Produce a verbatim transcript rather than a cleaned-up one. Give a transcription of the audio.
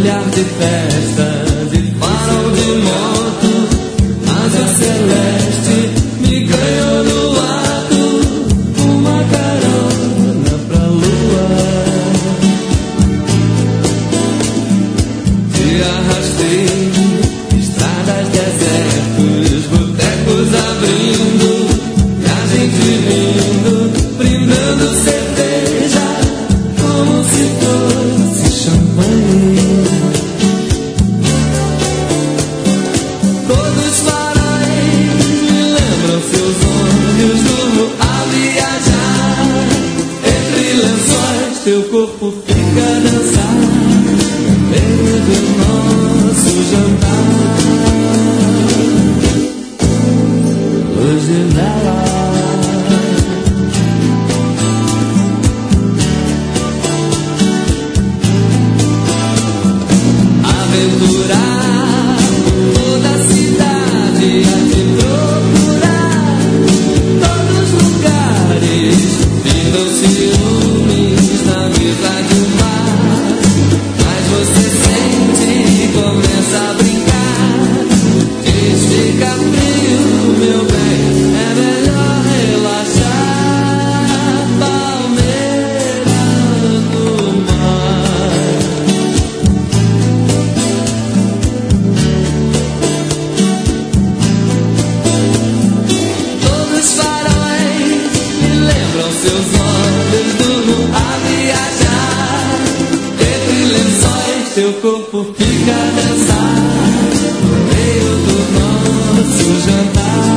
olhar de festas e farol de moto, azul celeste me ganhou no ato, uma carona pra lua. Te arrastei, estradas, desertos, botecos abrindo, e a gente rindo, brindando cerveja, como se fosse champanhe. Todos os faróis me lembram seus olhos, durmo a viajar entre lençóis, teu corpo fica a dançar no meio do nosso jantar. Luz de vela, aventurar toda a cidade, a te procurar todos os lugares, ficam ciúmes na mesa de um bar, mas você sente e começa a brincar, diz fica frio, meu bem, é melhor relaxar, palmeira no mar. Todos os faróis me lembram seus olhos, durmo a viajar entre lençóis, teu corpo fica a dançar no meio do nosso jantar.